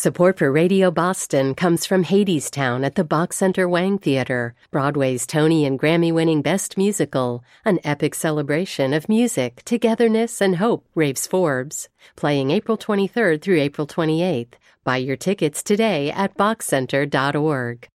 Support for Radio Boston comes from Hadestown at the Bach Center Wang Theater, Broadway's Tony and Grammy-winning Best Musical, an epic celebration of music, togetherness, and hope, raves Forbes. Playing April 23rd through April 28th. Buy your tickets today at bachcenter.org.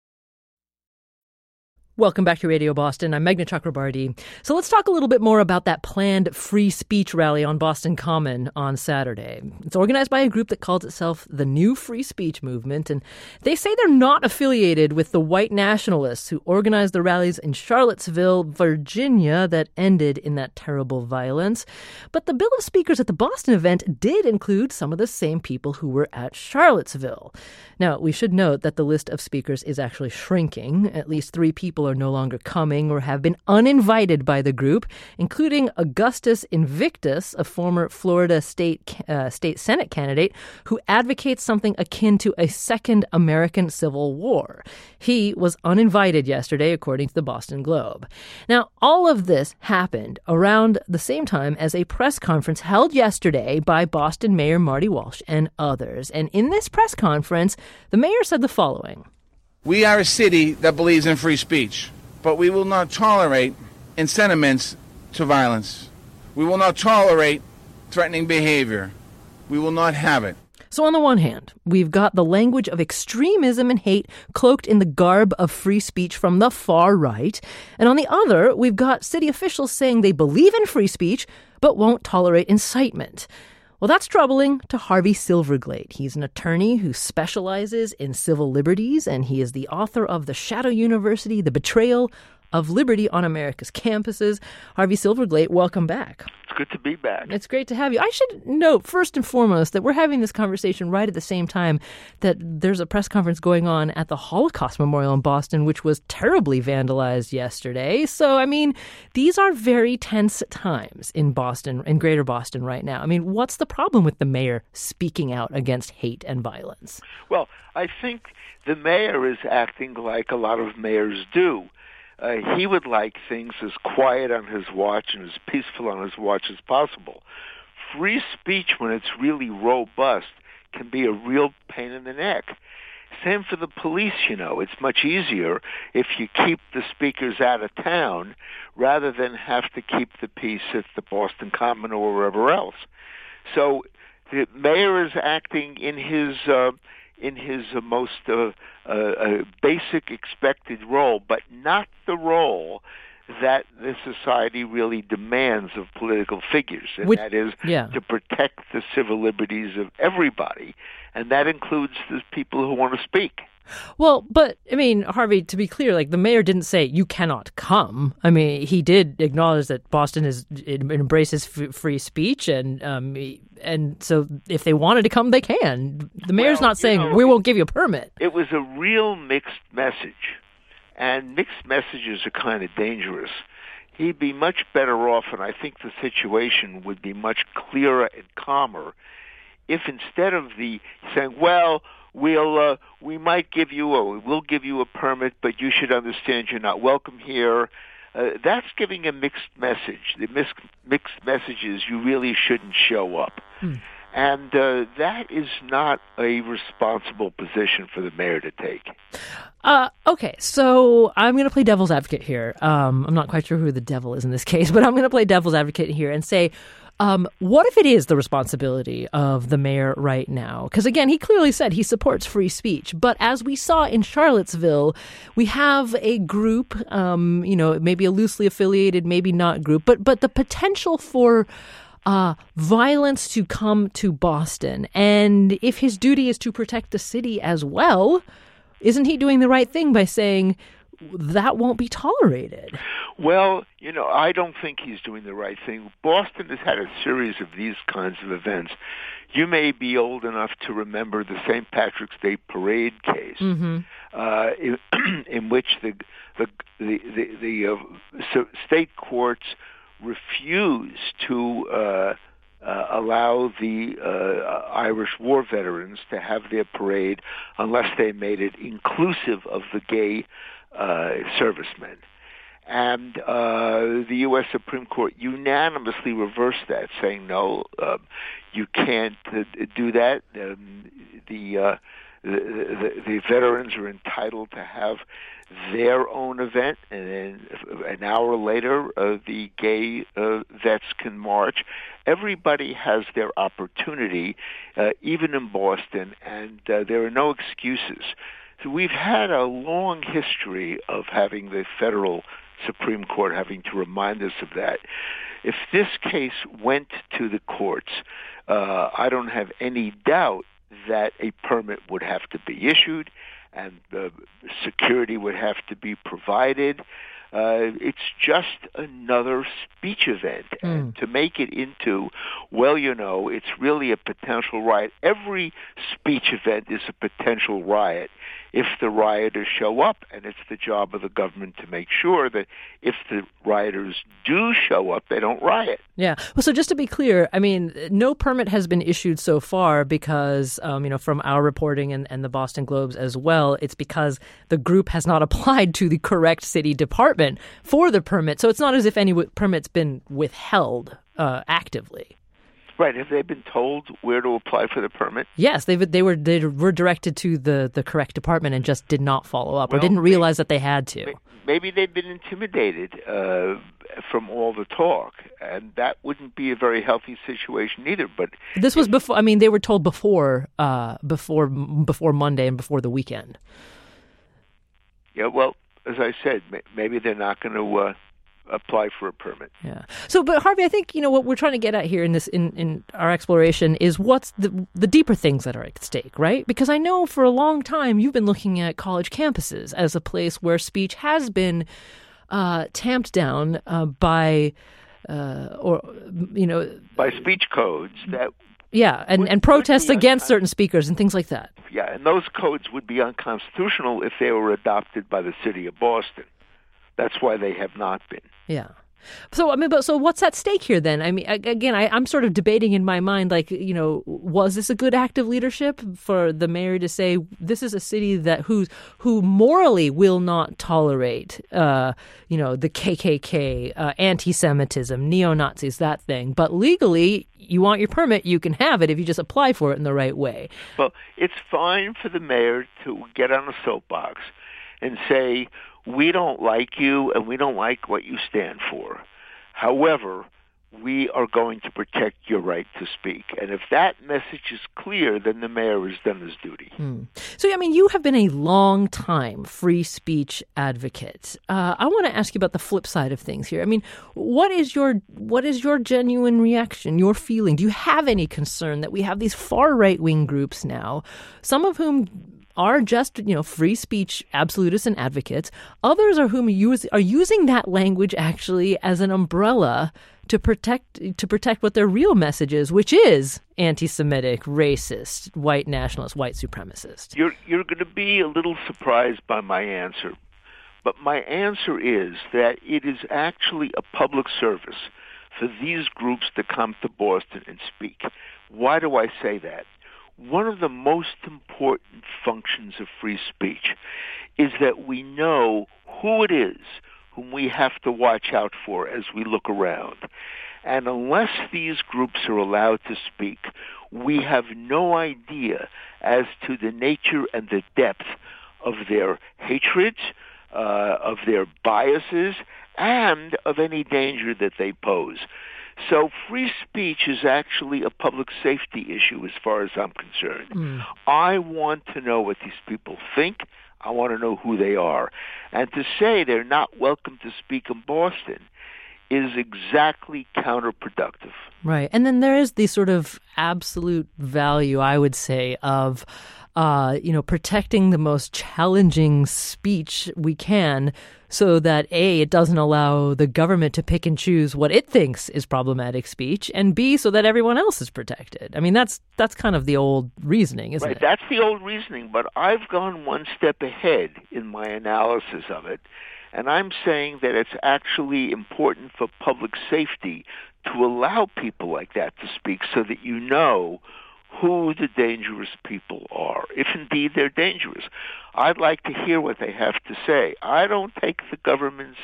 Welcome back to Radio Boston. I'm Meghna Chakrabarty. So let's talk a little bit more about that planned free speech rally on Boston Common on Saturday. It's organized by a group that calls itself the New Free Speech Movement, and they say they're not affiliated with the white nationalists who organized the rallies in Charlottesville, Virginia, that ended in that terrible violence. But the bill of speakers at the Boston event did include some of the same people who were at Charlottesville. Now, we should note that the list of speakers is actually shrinking. At least 3 people are no longer coming or have been uninvited by the group, including Augustus Invictus, a former Florida state Senate candidate who advocates something akin to a second American Civil War. He was uninvited yesterday, according to the Boston Globe. Now, all of this happened around the same time as a press conference held yesterday by Boston Mayor Marty Walsh and others. And in this press conference, the mayor said the following. We are a city that believes in free speech, but we will not tolerate incitements to violence. We will not tolerate threatening behavior. We will not have it. So on the one hand, we've got the language of extremism and hate cloaked in the garb of free speech from the far right. And on the other, we've got city officials saying they believe in free speech, but won't tolerate incitement. Well, that's troubling to Harvey Silverglate. He's an attorney who specializes in civil liberties, and he is the author of The Shadow University, The Betrayal of Liberty on America's Campuses. Harvey Silverglate, welcome back. It's good to be back. It's great to have you. I should note, first and foremost, that we're having this conversation right at the same time that there's a press conference going on at the Holocaust Memorial in Boston, which was terribly vandalized yesterday. So, I mean, these are very tense times in Boston, in greater Boston right now. I mean, what's the problem with the mayor speaking out against hate and violence? Well, I think the mayor is acting like a lot of mayors do. He would like things as quiet on his watch and as peaceful on his watch as possible. Free speech, when it's really robust, can be a real pain in the neck. Same for the police, you know. It's much easier if you keep the speakers out of town rather than have to keep the peace at the Boston Common or wherever else. So the mayor is acting in his most basic expected role, but not the role that the society really demands of political figures, and that is to protect the civil liberties of everybody, and that includes the people who want to speak. Well, but, I mean, Harvey, to be clear, like, the mayor didn't say, you cannot come. I mean, he did acknowledge that Boston embraces free speech, and so if they wanted to come, they can. The mayor's not saying, we won't give you a permit. It was a real mixed message, and mixed messages are kind of dangerous. He'd be much better off, and I think the situation would be much clearer and calmer, if instead of saying, well, we'll give you a permit, but you should understand you're not welcome here. That's giving a mixed message. The mixed message is you really shouldn't show up. And that is not a responsible position for the mayor to take. Okay, so I'm going to play devil's advocate here. I'm not quite sure who the devil is in this case, but I'm going to play devil's advocate here and say, what if it is the responsibility of the mayor right now? Because, again, he clearly said he supports free speech. But as we saw in Charlottesville, we have a group, maybe a loosely affiliated, maybe not group, but the potential for violence to come to Boston. And if his duty is to protect the city as well, isn't he doing the right thing by saying that won't be tolerated? Well, I don't think he's doing the right thing. Boston has had a series of these kinds of events. You may be old enough to remember the St. Patrick's Day parade case, in which the state courts refused to allow the Irish war veterans to have their parade unless they made it inclusive of the gay servicemen. And the U.S. Supreme Court unanimously reversed that, saying, no, you can't do that. The veterans are entitled to have their own event, and then an hour later, the gay vets can march. Everybody has their opportunity, even in Boston, and there are no excuses. So we've had a long history of having the federal Supreme Court having to remind us of that. If this case went to the courts, I don't have any doubt that a permit would have to be issued and security would have to be provided. It's just another speech event. And to make it into, it's really a potential riot. Every speech event is a potential riot if the rioters show up, and it's the job of the government to make sure that if the rioters do show up, they don't riot. Yeah. Well, so just to be clear, I mean, no permit has been issued so far because, from our reporting and the Boston Globe's as well, it's because the group has not applied to the correct city department for the permit. So it's not as if any permit's been withheld actively. Right. Have they been told where to apply for the permit? Yes, they were directed to the correct department and just did not follow up or didn't realize that they had to. Maybe they've been intimidated from all the talk, and that wouldn't be a very healthy situation either. But this was before. I mean, they were told before Monday and before the weekend. Yeah. Well, as I said, maybe they're not going to apply for a permit. Yeah. So, but Harvey, I think, what we're trying to get at here in this, in our exploration is what's the deeper things that are at stake, right? Because I know for a long time you've been looking at college campuses as a place where speech has been tamped down by speech codes that. Yeah, and protests against certain speakers and things like that. Yeah, and those codes would be unconstitutional if they were adopted by the city of Boston. That's why they have not been. Yeah. So, so what's at stake here then? I mean, again, I'm sort of debating in my mind, was this a good act of leadership for the mayor to say this is a city that who morally will not tolerate, the KKK, anti-Semitism, neo-Nazis, that thing. But legally, you want your permit, you can have it if you just apply for it in the right way. Well, it's fine for the mayor to get on a soapbox and say, we don't like you and we don't like what you stand for. However, we are going to protect your right to speak. And if that message is clear, then the mayor has done his duty. So, you have been a long time free speech advocate. I want to ask you about the flip side of things here. I mean, what is your genuine reaction, your feeling? Do you have any concern that we have these far right-wing groups now, some of whom are just, free speech absolutists and advocates. Others are using that language actually as an umbrella to protect what their real message is, which is anti-Semitic, racist, white nationalist, white supremacist. You're going to be a little surprised by my answer, but my answer is that it is actually a public service for these groups to come to Boston and speak. Why do I say that? One of the most important functions of free speech is that we know who it is whom we have to watch out for as we look around. And unless these groups are allowed to speak, we have no idea as to the nature and the depth of their hatreds, of their biases, and of any danger that they pose. So free speech is actually a public safety issue as far as I'm concerned. I want to know what these people think. I want to know who they are. And to say they're not welcome to speak in Boston is exactly counterproductive. Right. And then there is the sort of absolute value, I would say, of protecting the most challenging speech we can so that, A, it doesn't allow the government to pick and choose what it thinks is problematic speech, and B, so that everyone else is protected. I mean, that's kind of the old reasoning, isn't it? That's the old reasoning, but I've gone one step ahead in my analysis of it, and I'm saying that it's actually important for public safety to allow people like that to speak so that you know who the dangerous people are, if indeed they're dangerous. I'd like to hear what they have to say. I don't take the government's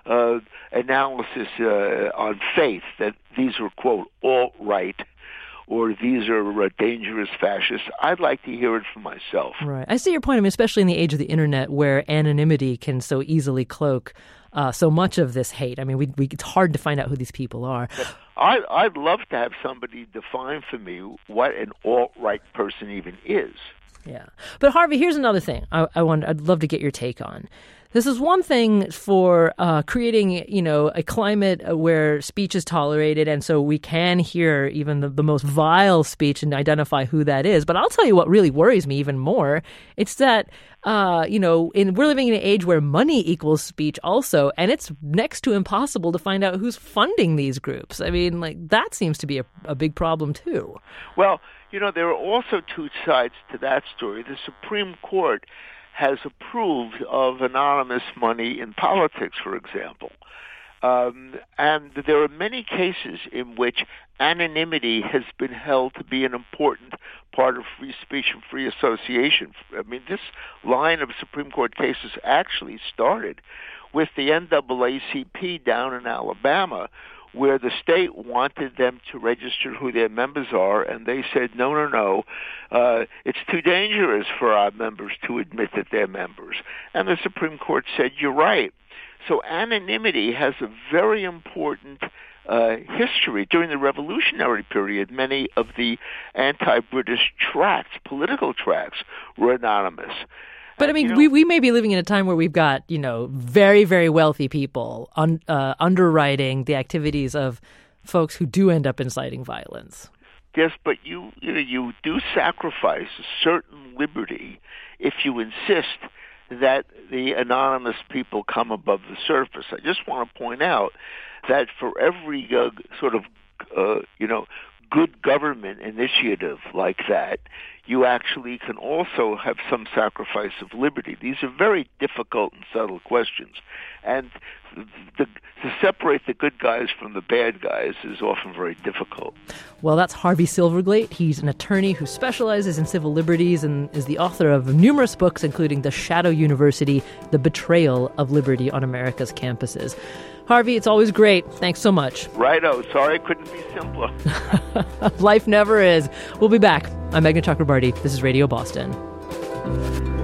analysis on faith that these are, quote, alt-right, or these are dangerous fascists. I'd like to hear it for myself. Right. I see your point. I mean, especially in the age of the internet where anonymity can so easily cloak so much of this hate. I mean, it's hard to find out who these people are. I'd love to have somebody define for me what an alt-right person even is. Yeah. But Harvey, here's another thing I'd love to get your take on. This is one thing for creating, a climate where speech is tolerated, and so we can hear even the most vile speech and identify who that is. But I'll tell you what really worries me even more. It's that, we're living in an age where money equals speech also, and it's next to impossible to find out who's funding these groups. I mean, that seems to be a big problem too. Well, there are also two sides to that story. The Supreme Court has approved of anonymous money in politics, for example. And there are many cases in which anonymity has been held to be an important part of free speech and free association. I mean, this line of Supreme Court cases actually started with the NAACP down in Alabama, where the state wanted them to register who their members are, and they said, no, it's too dangerous for our members to admit that they're members. And the Supreme Court said, you're right. So anonymity has a very important history. During the Revolutionary period, many of the anti-British tracts, political tracts, were anonymous. But I mean, we may be living in a time where we've got, very, very wealthy people underwriting the activities of folks who do end up inciting violence. Yes, but you do sacrifice a certain liberty if you insist that the anonymous people come above the surface. I just want to point out that for every good government initiative like that, you actually can also have some sacrifice of liberty. These are very difficult and subtle questions. And to separate the good guys from the bad guys is often very difficult. Well, that's Harvey Silverglate. He's an attorney who specializes in civil liberties and is the author of numerous books, including The Shadow University, The Betrayal of Liberty on America's Campuses. Harvey, it's always great. Thanks so much. Righto. Sorry it couldn't be simpler. Life never is. We'll be back. I'm Meghna Chakrabarty. This is Radio Boston.